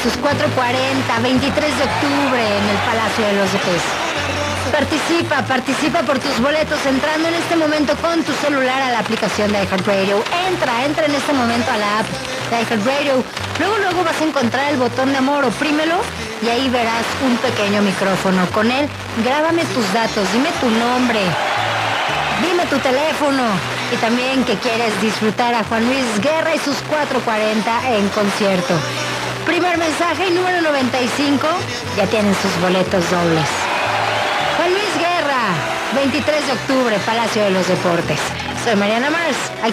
sus 4:40, 23 de octubre en el Palacio de los Deportes. Participa por tus boletos entrando en este momento con tu celular a la aplicación de iHeartRadio. Entra en este momento a la app de iHeartRadio. Luego vas a encontrar el botón de amor, oprímelo y ahí verás un pequeño micrófono. Con él, grábame tus datos, dime tu nombre, dime tu teléfono y también que quieres disfrutar a Juan Luis Guerra y sus 4:40 en concierto. Primer mensaje y número 95, ya tienen sus boletos dobles. Juan Luis Guerra, 23 de octubre, Palacio de los Deportes. Soy Mariana Mars.